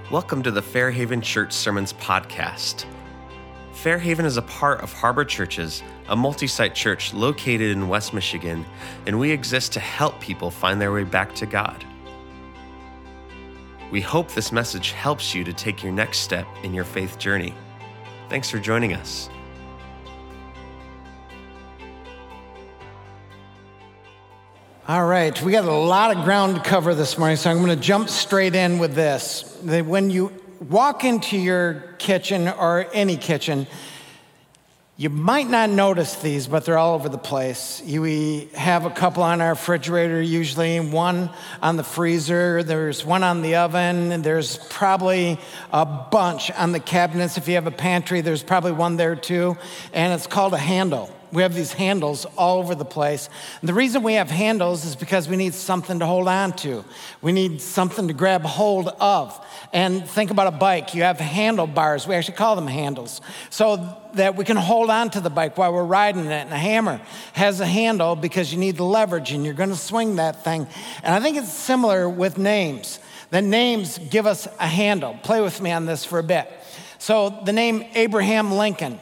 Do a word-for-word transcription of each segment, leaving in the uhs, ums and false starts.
Welcome to the Fairhaven Church Sermons podcast. Fairhaven is a part of Harbor Churches, a multi-site church located in West Michigan, and we exist to help people find their way back to God. We hope this message helps you to take your next step in your faith journey. Thanks for joining us. All right, we got a lot of ground to cover this morning, so I'm going to jump straight in with this. When you walk into your kitchen or any kitchen, you might not notice these, but they're all over the place. You, we have a couple on our refrigerator usually, one on the freezer, there's one on the oven, and there's probably a bunch on the cabinets. If you have a pantry, there's probably one there too, and it's called a handle. We have these handles all over the place. And the reason we have handles is because we need something to hold on to. We need something to grab hold of. And think about a bike. You have handlebars. We actually call them handles, so that we can hold on to the bike while we're riding it. And a hammer has a handle because you need the leverage and you're going to swing that thing. And I think it's similar with names. The names give us a handle. Play with me on this for a bit. So the name Abraham Lincoln.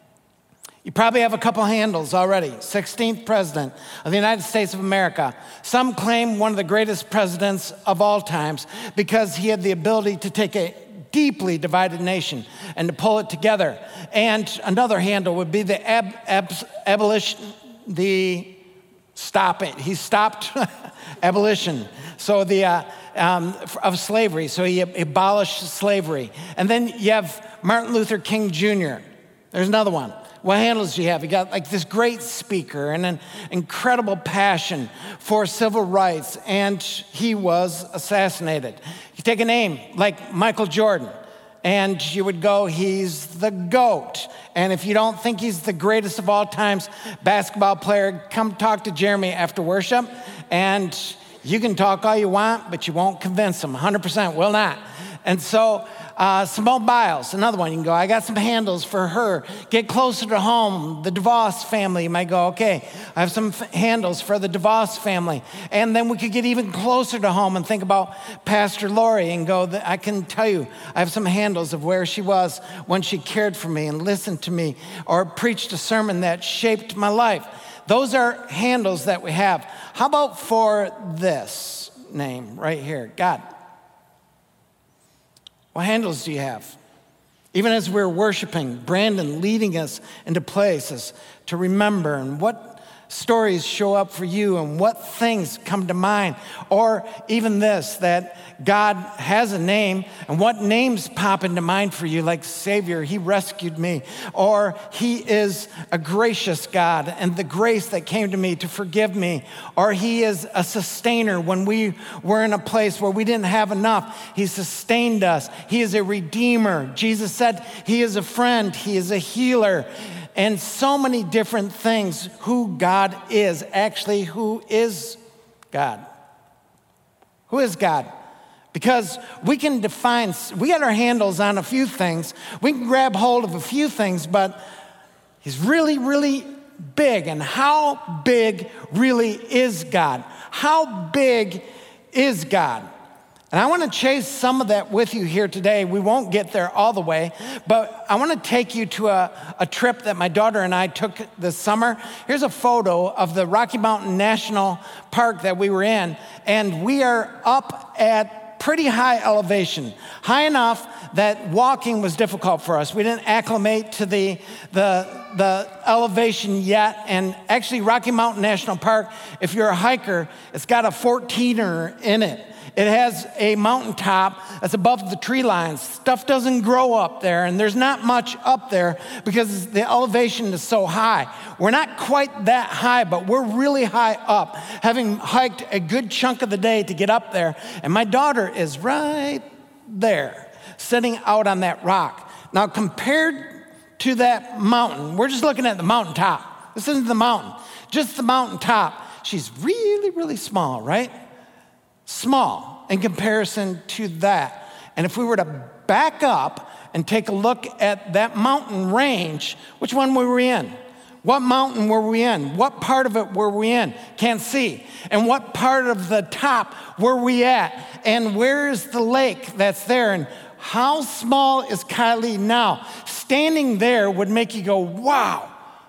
You probably have a couple handles already. sixteenth president of the United States of America. Some claim one of the greatest presidents of all times because he had the ability to take a deeply divided nation and to pull it together. And another handle would be the ab, ab, abolition, the stop it. He stopped abolition. So the uh, um, of slavery. So he abolished slavery. And then you have Martin Luther King Junior There's another one. What handles do you have? You got like this great speaker and an incredible passion for civil rights, and he was assassinated. You take a name like Michael Jordan, and you would go, he's the GOAT. And if you don't think he's the greatest of all times basketball player, come talk to Jeremy after worship, and you can talk all you want, but you won't convince him. one hundred percent will not. And so Uh, Simone Biles, another one. You can go, I got some handles for her. Get closer to home. The DeVos family, you might go, okay, I have some f- handles for the DeVos family. And then we could get even closer to home and think about Pastor Lori and go, I can tell you, I have some handles of where she was when she cared for me and listened to me or preached a sermon that shaped my life. Those are handles that we have. How about for this name right here, God? What handles do you have? Even as we're worshiping, Brandon leading us into places to remember, and what stories show up for you and what things come to mind. Or even this, that God has a name, and what names pop into mind for you, like Savior, He rescued me. Or He is a gracious God, and the grace that came to me to forgive me. Or He is a sustainer when we were in a place where we didn't have enough. He sustained us. He is a redeemer. Jesus said He is a friend. He is a healer. And so many different things, who God is. Actually, who is God? Who is God? Because we can define, we got our handles on a few things. We can grab hold of a few things, but He's really, really big. And how big really is God? How big is God? And I want to chase some of that with you here today. We won't get there all the way, but I want to take you to a, a trip that my daughter and I took this summer. Here's a photo of the Rocky Mountain National Park that we were in, and we are up at pretty high elevation, high enough that walking was difficult for us. We didn't acclimate to the, the, the elevation yet, and actually Rocky Mountain National Park, if you're a hiker, it's got a fourteener in it. It has a mountaintop that's above the tree lines. Stuff doesn't grow up there, and there's not much up there because the elevation is so high. We're not quite that high, but we're really high up, having hiked a good chunk of the day to get up there. And my daughter is right there, sitting out on that rock. Now, compared to that mountain, we're just looking at the mountaintop. This isn't the mountain, just the mountaintop. She's really, really small, right? Small in comparison to that. And if we were to back up and take a look at that mountain range, which one were we in? What mountain were we in? What part of it were we in? Can't see. And what part of the top were we at? And where is the lake that's there? And How small is Kylie now? Standing there would make you go, wow.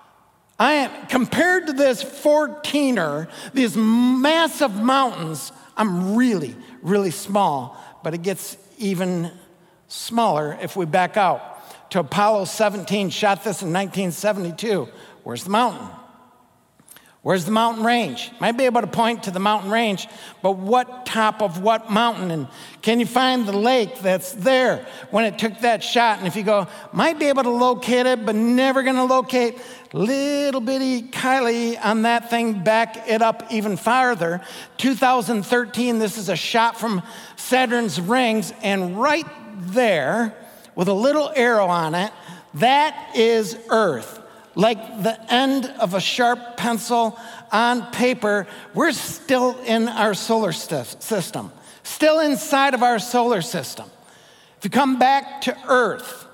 I am, compared to this fourteener, these massive mountains, I'm really, really small. But it gets even smaller if we back out to Apollo seventeen, shot this in nineteen seventy-two. Where's the mountain? Where's the mountain range? Might be able to point to the mountain range, but what top of what mountain? And can you find the lake that's there when it took that shot? And if you go, might be able to locate it, but never gonna locate little bitty Kylie on that thing, back it up even farther. two thousand thirteen, this is a shot from Saturn's rings, and right there, with a little arrow on it, that is Earth. Like the end of a sharp pencil on paper, we're still in our solar system, still inside of our solar system. If you come back to Earth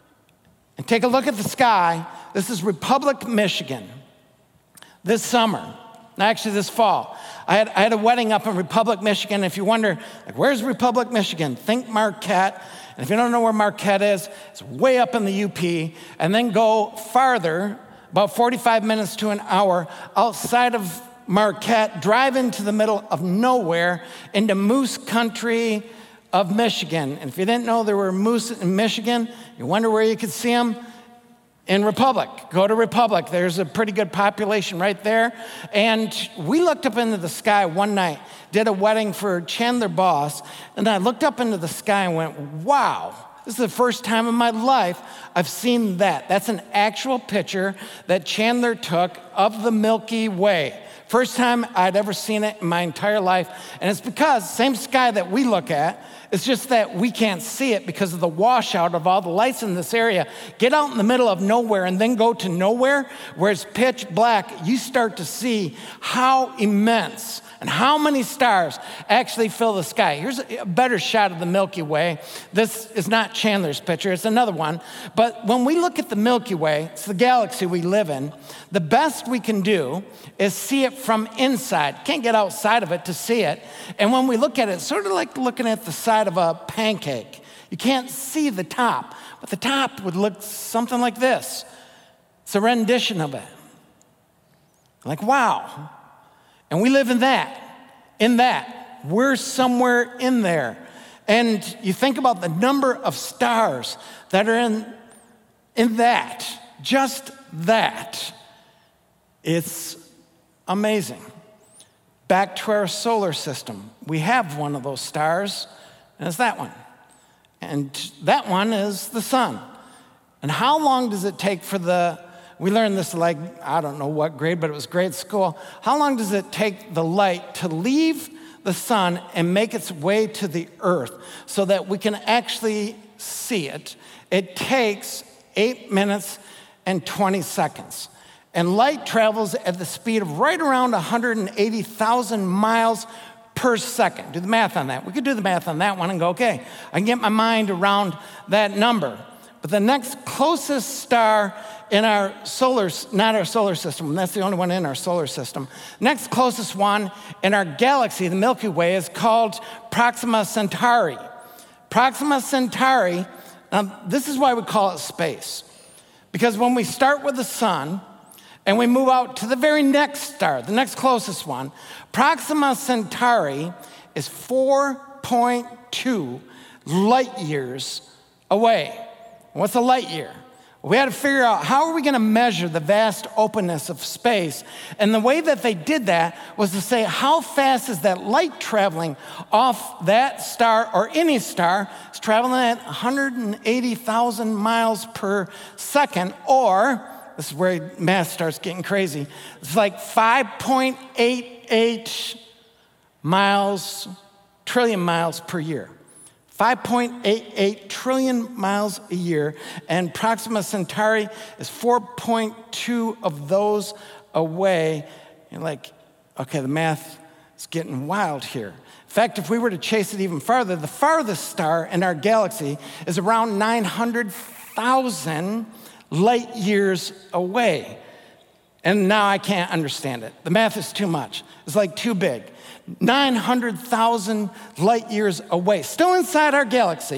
and take a look at the sky, this is Republic, Michigan. This summer, actually this fall, I had, I had a wedding up in Republic, Michigan. If you wonder, like, where's Republic, Michigan? Think Marquette. And if you don't know where Marquette is, it's way up in the U P. And then go farther, about forty-five minutes to an hour, outside of Marquette, drive into the middle of nowhere, into moose country of Michigan. And if you didn't know there were moose in Michigan, you wonder where you could see them? In Republic. Go to Republic. There's a pretty good population right there. And we looked up into the sky one night, did a wedding for Chandler Boss, and I looked up into the sky and went, wow, this is the first time in my life I've seen that. That's an actual picture that Chandler took of the Milky Way. First time I'd ever seen it in my entire life. And it's because, same sky that we look at, it's just that we can't see it because of the washout of all the lights in this area. Get out in the middle of nowhere and then go to nowhere where it's pitch black. You start to see how immense and how many stars actually fill the sky. Here's a better shot of the Milky Way. This is not Chandler's picture, it's another one. But when we look at the Milky Way, it's the galaxy we live in, the best we can do is see it from inside. Can't get outside of it to see it. And when we look at it, it's sort of like looking at the side of a pancake. You can't see the top, but the top would look something like this. It's a rendition of it. Like, wow. And we live in that, in that. We're somewhere in there. And you think about the number of stars that are in, in that, just that. It's amazing. Back to our solar system. We have one of those stars, and it's that one. And that one is the sun. And how long does it take for the, we learned this like, I don't know what grade, but it was grade school. How long does it take the light to leave the sun and make its way to the earth so that we can actually see it? It takes eight minutes and twenty seconds. And light travels at the speed of right around one hundred eighty thousand miles per second. Do the math on that. We could do the math on that one and go, okay, I can get my mind around that number. But the next closest star in our solar, not our solar system, that's the only one in our solar system. Next closest one in our galaxy, the Milky Way, is called Proxima Centauri. Proxima Centauri, now this is why we call it space. Because when we start with the sun, and we move out to the very next star, the next closest one, Proxima Centauri is four point two light years away. What's a light year? We had to figure out how are we going to measure the vast openness of space. And the way that they did that was to say, how fast is that light traveling off that star or any star? It's traveling at one hundred eighty thousand miles per second, or this is where math starts getting crazy. It's like five point eight eight miles, trillion miles per year. five point eight eight trillion miles a year. And Proxima Centauri is four point two of those away. You're like, okay, the math is getting wild here. In fact, if we were to chase it even farther, the farthest star in our galaxy is around nine hundred thousand light years away. And now I can't understand it. The math is too much. It's like too big. nine hundred thousand light years away, still inside our galaxy,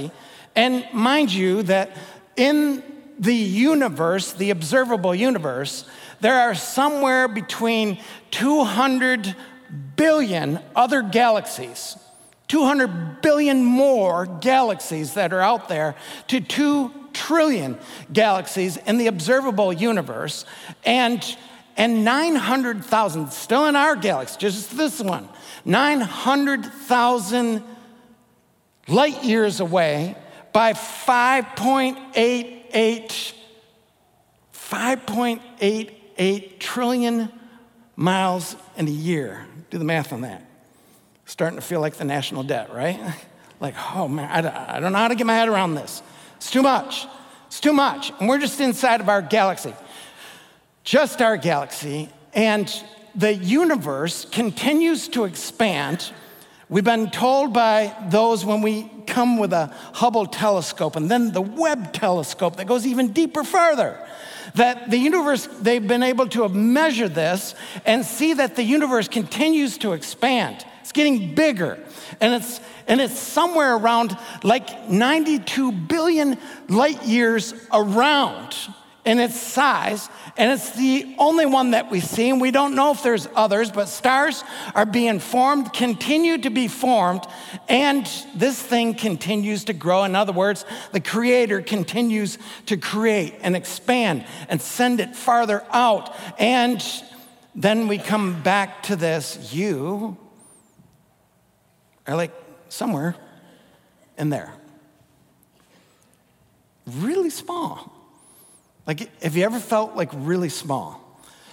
And mind you that in the universe, the observable universe, there are somewhere between two hundred billion other galaxies, two hundred billion more galaxies that are out there to two trillion galaxies in the observable universe, and, and nine hundred thousand, still in our galaxy, just this one, nine hundred thousand light years away by five point eight eight, five point eight eight trillion miles in a year. Do the math on that. Starting to feel like the national debt, right? Like, oh man, I don't, I don't know how to get my head around this. It's too much. It's too much. And we're just inside of our galaxy. Just our galaxy. And the universe continues to expand. We've been told by those when we come with a Hubble telescope and then the Webb telescope that goes even deeper further, that the universe, they've been able to measure this and see that the universe continues to expand. It's getting bigger, and it's and it's somewhere around like ninety-two billion light years around in its size, and it's the only one that we see, and we don't know if there's others, but stars are being formed, continue to be formed, and this thing continues to grow. In other words, the Creator continues to create and expand and send it farther out. And then we come back to this, you are like somewhere in there. Really small. Like, have you ever felt like really small?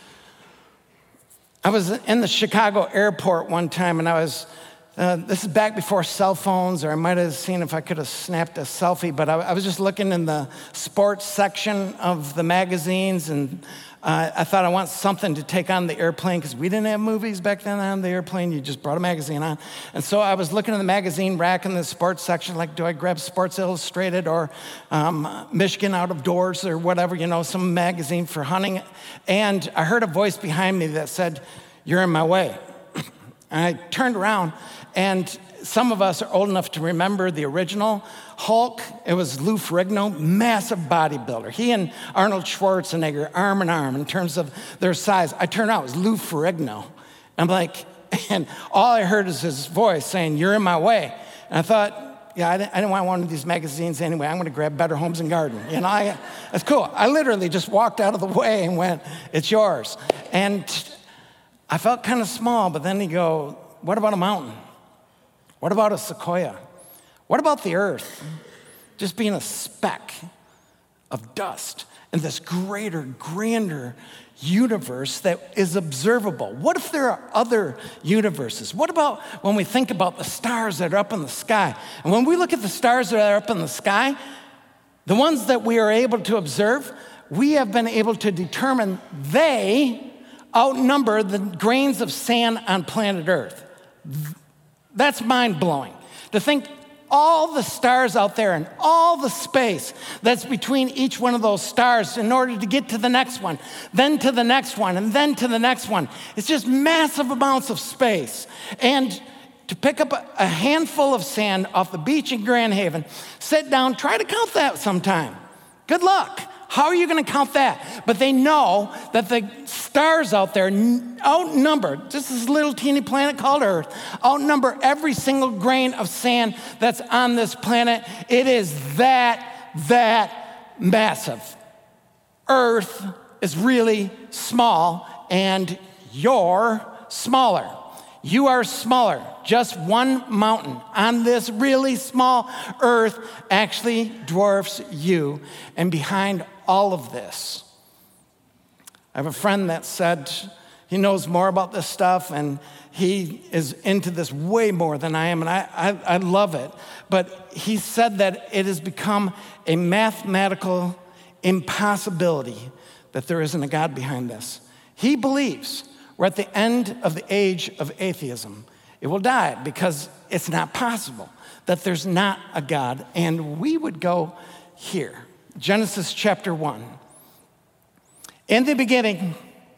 I was in the Chicago airport one time, and I was, uh, this is back before cell phones, or I might have seen if I could have snapped a selfie, but I, I was just looking in the sports section of the magazines, and uh, I thought I want something to take on the airplane, because we didn't have movies back then on the airplane. You just brought a magazine on. And so I was looking in the magazine rack in the sports section, like, do I grab Sports Illustrated or um, Michigan Out of Doors or whatever, you know, some magazine for hunting. And I heard a voice behind me that said, "You're in my way." And I turned around, and some of us are old enough to remember the original Hulk. It was Lou Ferrigno, massive bodybuilder. He and Arnold Schwarzenegger, arm in arm in terms of their size. I turned out, it was Lou Ferrigno. I'm like, and all I heard is his voice saying, "You're in my way." And I thought, yeah, I didn't, I didn't want one of these magazines anyway. I'm going to grab Better Homes and Garden. You know, I, that's cool. I literally just walked out of the way and went, "It's yours." And I felt kind of small, but then you go, what about a mountain? What about a sequoia? What about the earth? Just being a speck of dust in this greater, grander universe that is observable. What if there are other universes? What about when we think about the stars that are up in the sky? And when we look at the stars that are up in the sky, the ones that we are able to observe, we have been able to determine they outnumber the grains of sand on planet Earth. That's mind-blowing. To think all the stars out there and all the space that's between each one of those stars in order to get to the next one, then to the next one, and then to the next one. It's just massive amounts of space. And to pick up a handful of sand off the beach in Grand Haven, sit down, try to count that sometime. Good luck. How are you going to count that? But they know that the stars out there outnumber, just this little teeny planet called Earth, outnumber every single grain of sand that's on this planet. It is that, that massive. Earth is really small, and you're smaller. You are smaller. Just one mountain on this really small Earth actually dwarfs you. And behind all of this, I have a friend that said he knows more about this stuff, and he is into this way more than I am, and I, I, I love it. But he said that it has become a mathematical impossibility that there isn't a God behind this. He believes we're at the end of the age of atheism. It will die because it's not possible that there's not a God. And we would go here. Genesis chapter one. In the beginning,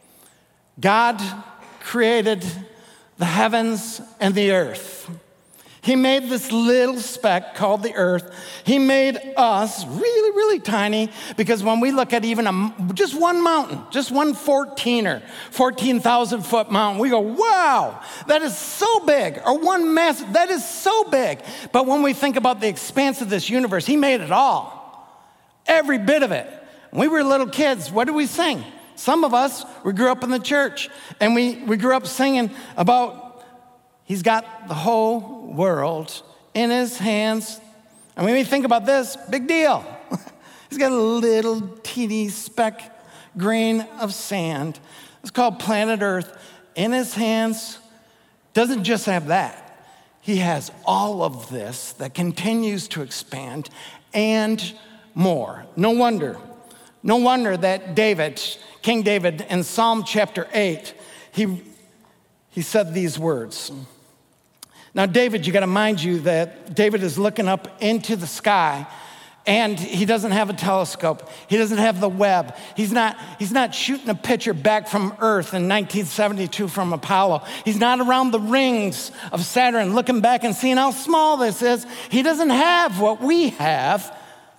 God created the heavens and the earth. He made this little speck called the earth. He made us really, really tiny, because when we look at even a, just one mountain, just one fourteener, fourteen thousand foot mountain, we go, wow, that is so big. Or one massive, that is so big. But when we think about the expanse of this universe, he made it all, every bit of it. When we were little kids, what did we sing? Some of us, we grew up in the church, and we, we grew up singing about he's got the whole world in his hands. And when we think about this, big deal. He's got a little teeny speck grain of sand. It's called planet Earth in his hands. Doesn't just have that. He has all of this that continues to expand and more. No wonder. No wonder that David, King David, in Psalm chapter eight, he He said these words. Now, David, you got to mind you that David is looking up into the sky, and he doesn't have a telescope. He doesn't have the Webb. He's not, he's not shooting a picture back from Earth in nineteen seventy-two from Apollo. He's not around the rings of Saturn looking back and seeing how small this is. He doesn't have what we have.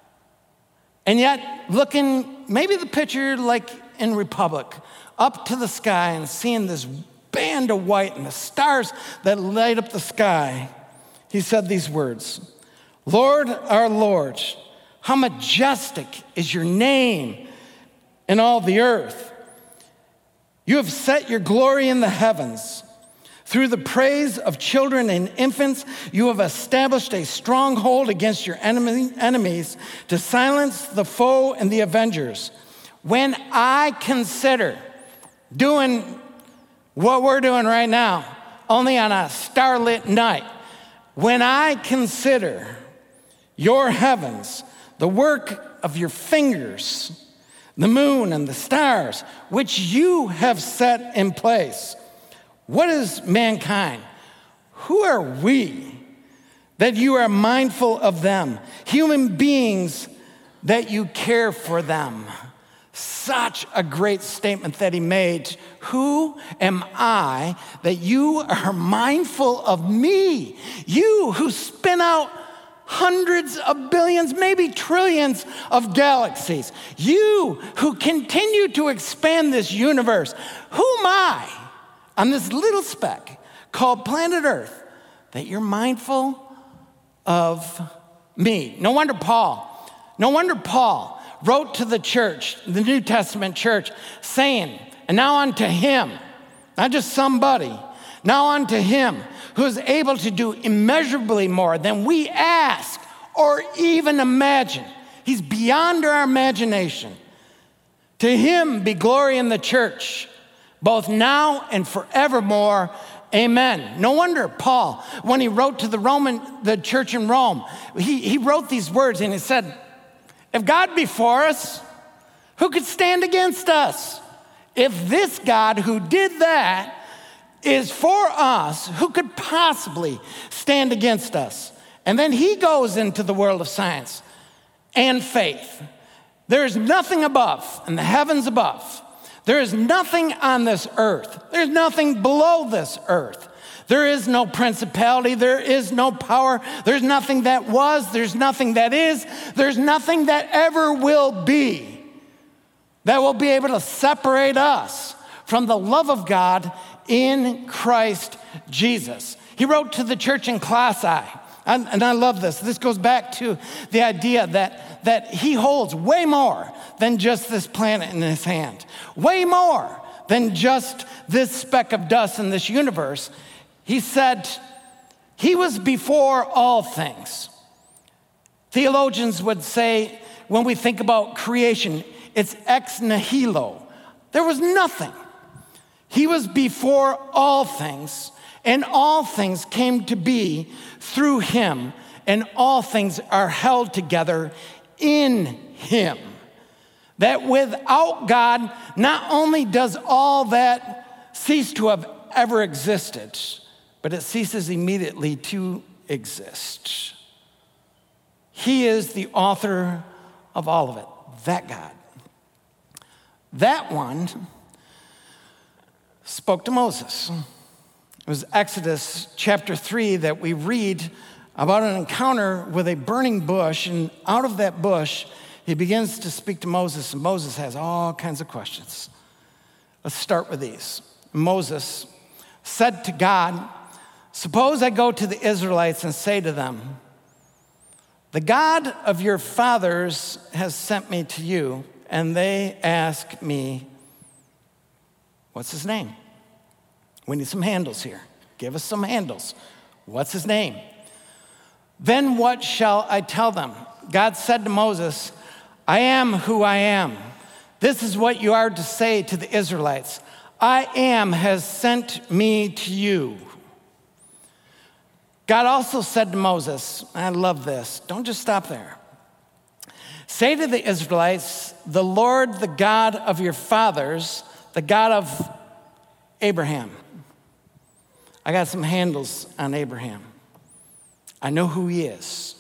And yet, looking, maybe the picture like in Republic, up to the sky and seeing this band of white and the stars that light up the sky, he said these words, Lord, our Lord, how majestic is your name in all the earth. You have set your glory in the heavens. Through the praise of children and infants, you have established a stronghold against your enemy, enemies to silence the foe and the avengers. When I consider doing what we're doing right now, only on a starlit night, when I consider your heavens, the work of your fingers, the moon and the stars, which you have set in place, what is mankind? Who are we that you are mindful of them? Human beings that you care for them. Such a great statement that he made. Who am I that you are mindful of me? You who spin out hundreds of billions, maybe trillions of galaxies. You who continue to expand this universe. Who am I on this little speck called planet Earth that you're mindful of me? No wonder Paul, no wonder Paul wrote to the church, the New Testament church, saying, and now unto him, not just somebody, now unto him who is able to do immeasurably more than we ask or even imagine. He's beyond our imagination. To him be glory in the church, both now and forevermore. Amen. No wonder Paul, when he wrote to the Roman, the church in Rome, he, he wrote these words and he said, if God be for us, who could stand against us? If this God who did that is for us, who could possibly stand against us? And then he goes into the world of science and faith. There is nothing above in the heavens above. There is nothing on this earth. There's nothing below this earth. There is no principality, there is no power, there's nothing that was, there's nothing that is, there's nothing that ever will be that will be able to separate us from the love of God in Christ Jesus. He wrote to the church in Colossae, and, and I love this. This goes back to the idea that, that he holds way more than just this planet in his hand, way more than just this speck of dust in this universe. He said, he was before all things. Theologians would say, when we think about creation, it's ex nihilo. There was nothing. He was before all things, and all things came to be through him, and all things are held together in him. That without God, not only does all that cease to have ever existed, but it ceases immediately to exist. He is the author of all of it, that God. That one spoke to Moses. was Exodus chapter three that we read about an encounter with a burning bush, and out of that bush, he begins to speak to Moses, and Moses has all kinds of questions. Let's start with these. Moses said to God, "Suppose I go to the Israelites and say to them, 'The God of your fathers has sent me to you,' and they ask me, 'What's his name?'" We need some handles here. Give us some handles. What's his name? "Then what shall I tell them?" God said to Moses, "I am who I am. This is what you are to say to the Israelites. I am has sent me to you." God also said to Moses, I love this, don't just stop there. "Say to the Israelites, 'The Lord, the God of your fathers, the God of Abraham.'" I got some handles on Abraham. I know who he is.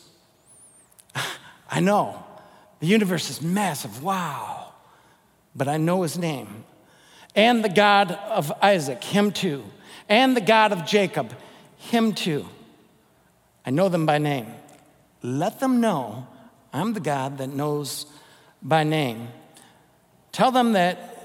I know. The universe is massive, wow. But I know his name. "And the God of Isaac," him too. "And the God of Jacob," him too. I know them by name. Let them know I'm the God that knows by name. Tell them that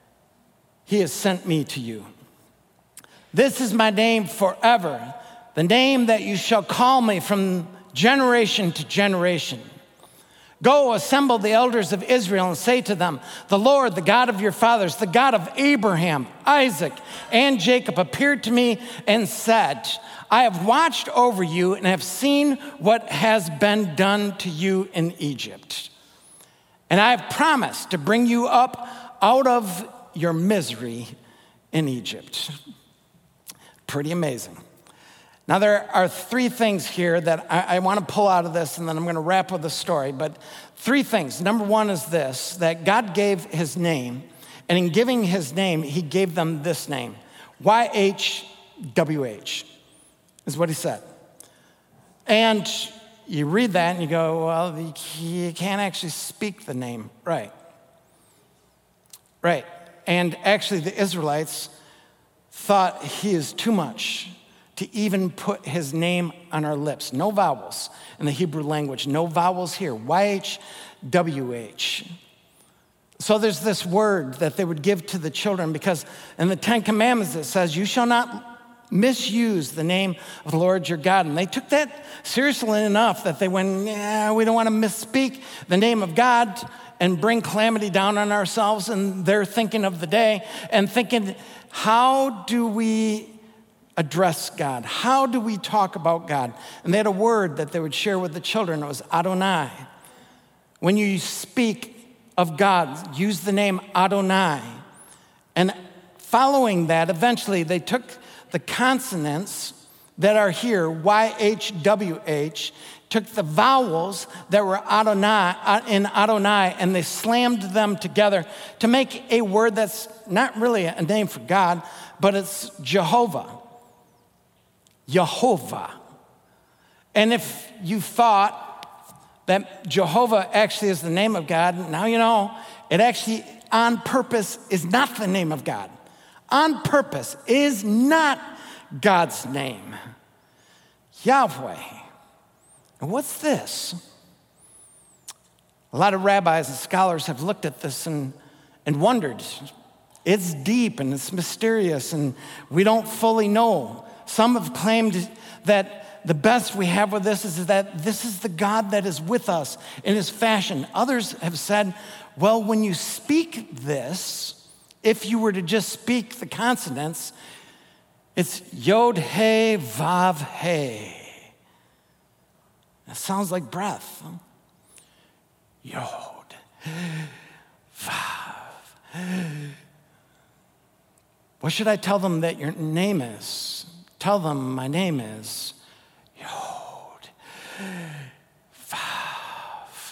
he has sent me to you. "This is my name forever, the name that you shall call me from generation to generation. Go, assemble the elders of Israel and say to them, 'The Lord, the God of your fathers, the God of Abraham, Isaac, and Jacob appeared to me and said, I have watched over you and have seen what has been done to you in Egypt. And I have promised to bring you up out of your misery in Egypt.'" Pretty amazing. Now, there are three things here that I, I want to pull out of this, and then I'm going to wrap with the story. But three things. Number one is this, that God gave his name, and in giving his name, he gave them this name. Y H W H is what he said. And you read that and you go, well, you can't actually speak the name right. Right. And actually, the Israelites thought he is too much to even put his name on our lips. No vowels in the Hebrew language. No vowels here. Y H W H. So there's this word that they would give to the children, because in the Ten Commandments it says, "You shall not misuse the name of the Lord your God." And they took that seriously enough that they went, yeah, we don't want to misspeak the name of God and bring calamity down on ourselves. And they're thinking of the day and thinking, how do we address God? How do we talk about God? And they had a word that they would share with the children. It was Adonai. When you speak of God, use the name Adonai. And following that, eventually they took the consonants that are here, Y H W H, took the vowels that were Adonai, in Adonai, and they slammed them together to make a word that's not really a name for God, but it's Jehovah. Jehovah. And if you thought that Jehovah actually is the name of God, now you know, it actually on purpose is not the name of God. On purpose is not God's name. Yahweh. And what's this? A lot of rabbis and scholars have looked at this and, and wondered. It's deep and it's mysterious and we don't fully know. Some have claimed that the best we have with this is that this is the God that is with us in his fashion. Others have said, well, when you speak this, if you were to just speak the consonants, it's Yod, He, Vav, He. It sounds like breath. Yod, Vav. What should I tell them that your name is? Tell them my name is Yod, Vav.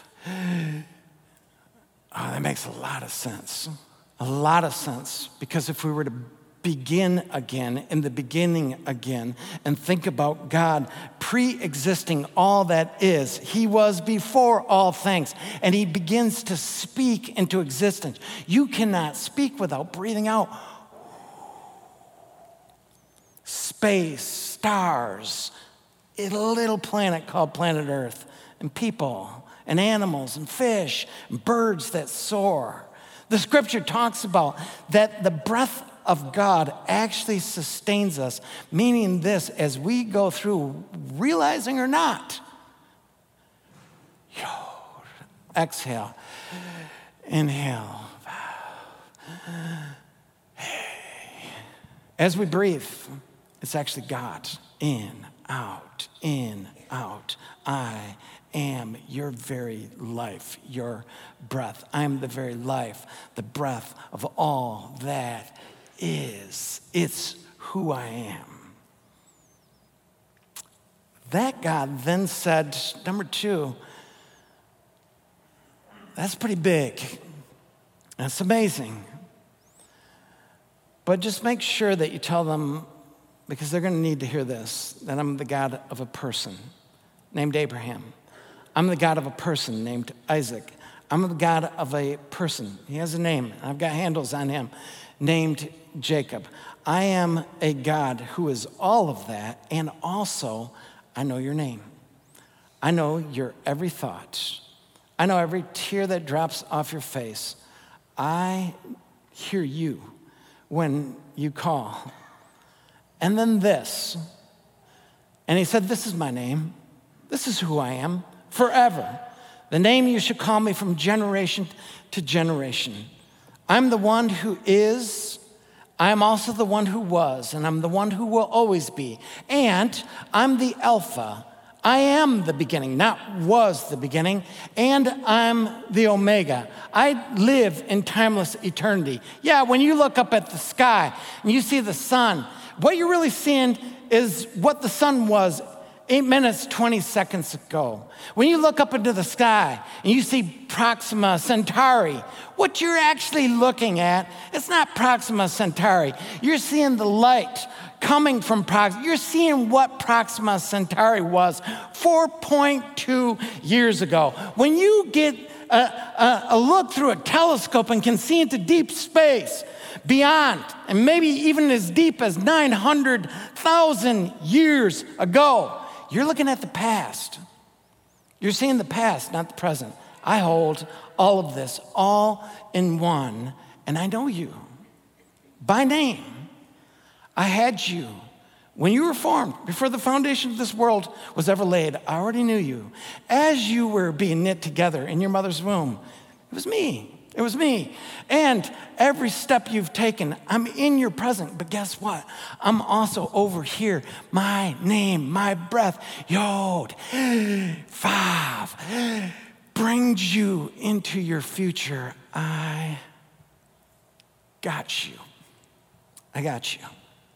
Oh, that makes a lot of sense. A lot of sense. Because if we were to begin again, in the beginning again, and think about God pre-existing all that is, he was before all things, and he begins to speak into existence. You cannot speak without breathing out. Spend space, stars, a little planet called planet Earth, and people, and animals, and fish, and birds that soar. The scripture talks about that the breath of God actually sustains us, meaning this, as we go through, realizing or not, exhale, inhale. As we breathe, it's actually God. In, out, in, out. I am your very life, your breath. I am the very life, the breath of all that is. It's who I am. That God then said, number two, that's pretty big. That's amazing. But just make sure that you tell them, because they're going to need to hear this, that I'm the God of a person named Abraham. I'm the God of a person named Isaac. I'm the God of a person. He has a name. I've got handles on him, named Jacob. I am a God who is all of that, and also I know your name. I know your every thought. I know every tear that drops off your face. I hear you when you call. And then this. And he said, this is my name. This is who I am forever. The name you should call me from generation to generation. I'm the one who is. I'm also the one who was. And I'm the one who will always be. And I'm the Alpha. I am the beginning, not was the beginning, and I'm the Omega. I live in timeless eternity. Yeah, when you look up at the sky and you see the sun, what you're really seeing is what the sun was eight minutes, twenty seconds ago. When you look up into the sky and you see Proxima Centauri, what you're actually looking at, it's not Proxima Centauri. You're seeing the light coming from Proxima. You're seeing what Proxima Centauri was four point two years ago. When you get a, a, a look through a telescope and can see into deep space, beyond, and maybe even as deep as nine hundred thousand years ago, you're looking at the past. You're seeing the past, not the present. I hold all of this all in one, and I know you by name. I had you when you were formed, before the foundation of this world was ever laid. I already knew you. As you were being knit together in your mother's womb, it was me. It was me. And every step you've taken, I'm in your present. But guess what? I'm also over here. My name, my breath, Yod, Vav, brings you into your future. I got you. I got you.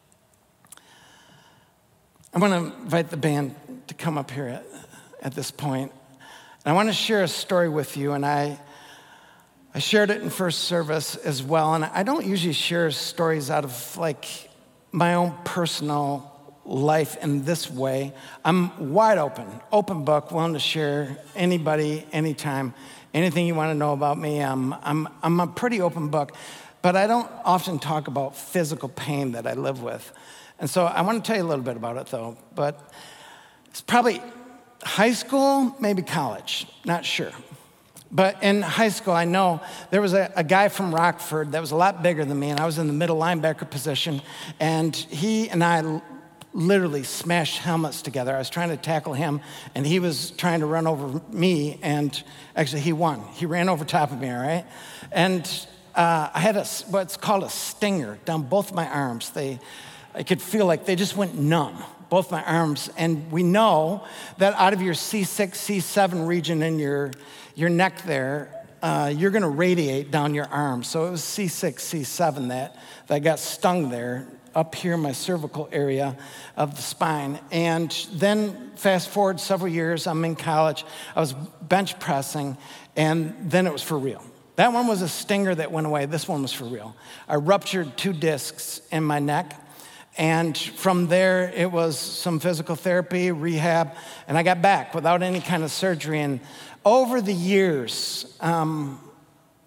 I want to invite the band to come up here at, at this point. And I want to share a story with you, and I I shared it in first service as well, and I don't usually share stories out of like my own personal life in this way. I'm wide open, open book, willing to share anybody, anytime, anything you want to know about me. I'm, I'm, I'm a pretty open book, but I don't often talk about physical pain that I live with. And so I want to tell you a little bit about it though, but it's probably high school, maybe college, not sure. But in high school, I know there was a, a guy from Rockford that was a lot bigger than me, and I was in the middle linebacker position, and he and I l- literally smashed helmets together. I was trying to tackle him, and he was trying to run over me, and actually he won. He ran over top of me, all right? And uh, I had a, what's called a stinger down both my arms. They, I could feel like they just went numb, both my arms. And we know that out of your C six, C seven region in your your neck there, uh, you're going to radiate down your arm. So it was C six, C seven that, that got stung there up here in my cervical area of the spine. And then fast forward several years, I'm in college. I was bench pressing, and then it was for real. That one was a stinger that went away. This one was for real. I ruptured two discs in my neck. And from there, it was some physical therapy, rehab, and I got back without any kind of surgery. And over the years, um,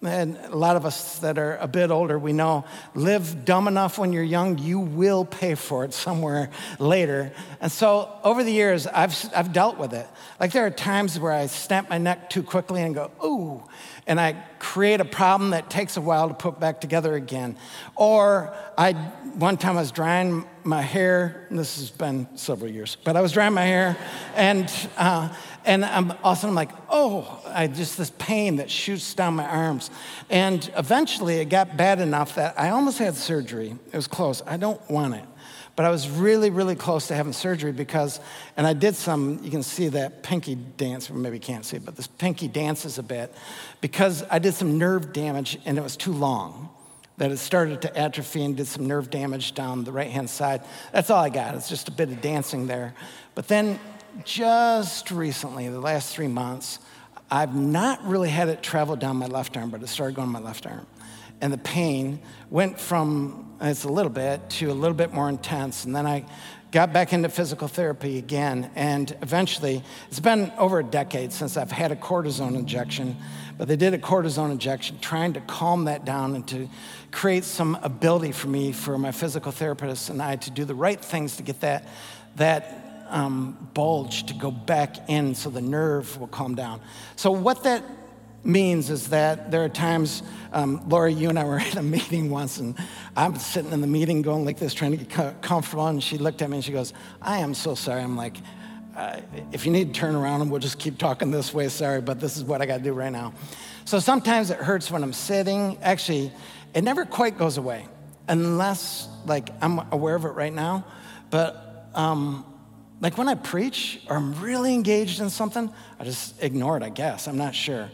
and a lot of us that are a bit older, we know, live dumb enough when you're young, you will pay for it somewhere later. And so over the years, I've I've dealt with it. Like there are times where I snap my neck too quickly and go, ooh, and I create a problem that takes a while to put back together again. Or I, one time I was drying my hair, and this has been several years, but I was drying my hair, and uh, and I'm, all of a sudden I'm like, oh, I just this pain that shoots down my arms. And eventually it got bad enough that I almost had surgery. It was close. I don't want it. But I was really, really close to having surgery because, and I did some, you can see that pinky dance, or maybe you can't see it, but this pinky dances a bit, because I did some nerve damage and it was too long, that it started to atrophy and did some nerve damage down the right-hand side. That's all I got. It's just a bit of dancing there. But then just recently, the last three months, I've not really had it travel down my left arm, but it started going on my left arm. And the pain went from, it's a little bit, to a little bit more intense. And then I got back into physical therapy again. And eventually, it's been over a decade since I've had a cortisone injection. But they did a cortisone injection trying to calm that down and to create some ability for me, for my physical therapist and I, to do the right things to get that, that um, bulge to go back in so the nerve will calm down. So what that means is that there are times, um, Lori, you and I were in a meeting once, and I'm sitting in the meeting going like this, trying to get co- comfortable, and she looked at me and she goes, I am so sorry. I'm like, uh, if you need to turn around and we'll just keep talking this way, sorry, but this is what I got to do right now. So sometimes it hurts when I'm sitting. Actually, it never quite goes away unless, like, I'm aware of it right now, but um, like when I preach or I'm really engaged in something, I just ignore it, I guess. I'm not sure.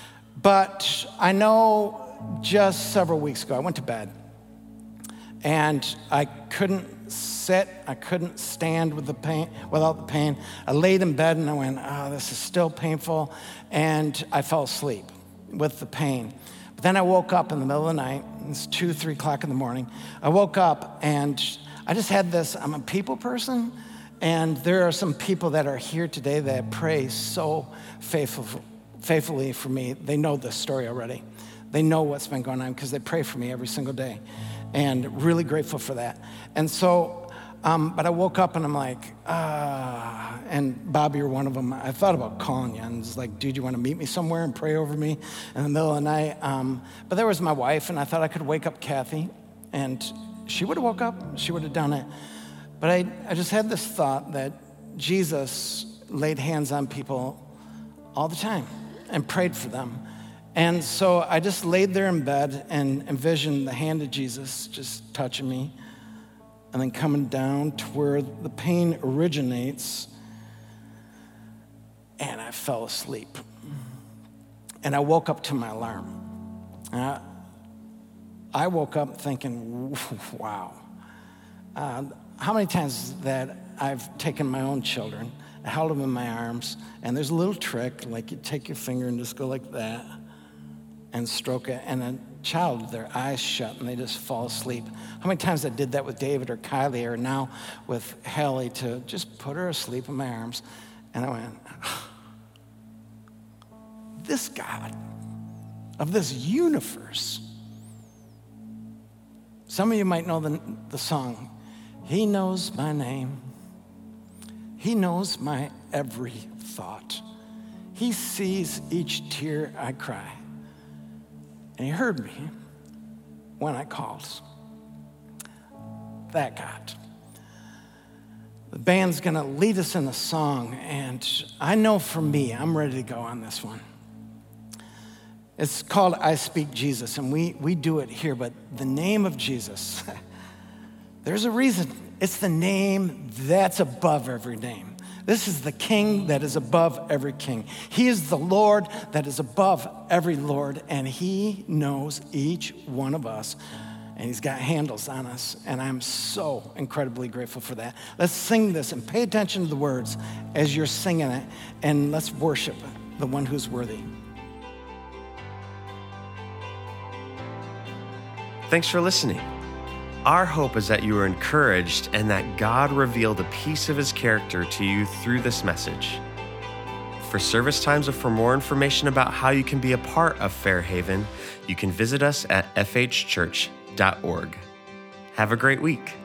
But I know just several weeks ago, I went to bed, and I couldn't sit, I couldn't stand with the pain, without the pain. I laid in bed and I went, oh, this is still painful, and I fell asleep with the pain. But then I woke up in the middle of the night, it's two, three o'clock in the morning. I woke up and I just had this, I'm a people person, and there are some people that are here today that pray so faithful, faithfully for me. They know this story already. They know what's been going on because they pray for me every single day, and really grateful for that. And so, um, but I woke up and I'm like, ah, and Bob, you're one of them. I thought about calling you and was like, dude, you want to meet me somewhere and pray over me in the middle of the night? Um, but there was my wife, and I thought I could wake up Kathy, and she would have woke up, she would have done it. But I, I just had this thought that Jesus laid hands on people all the time and prayed for them. And so I just laid there in bed and envisioned the hand of Jesus just touching me and then coming down to where the pain originates, and I fell asleep. And I woke up to my alarm. Uh, I woke up thinking, wow. Uh, how many times that I've taken my own children, I held them in my arms, and there's a little trick, like you take your finger and just go like that and stroke it, and a child, their eyes shut, and they just fall asleep. How many times I did that with David or Kylie, or now with Hallie, to just put her asleep in my arms, and I went, this God of this universe. Some of you might know the, the song, He knows my name. He knows my every thought. He sees each tear I cry. And he heard me when I called. That God. The band's gonna lead us in a song, and I know for me, I'm ready to go on this one. It's called I Speak Jesus, and we, we do it here, but the name of Jesus, there's a reason. It's the name that's above every name. This is the King that is above every king. He is the Lord that is above every Lord, and he knows each one of us, and he's got handles on us, and I'm so incredibly grateful for that. Let's sing this and pay attention to the words as you're singing it, and let's worship the one who's worthy. Thanks for listening. Our hope is that you were encouraged and that God revealed a piece of his character to you through this message. For service times or for more information about how you can be a part of Fairhaven, you can visit us at f h church dot org. Have a great week.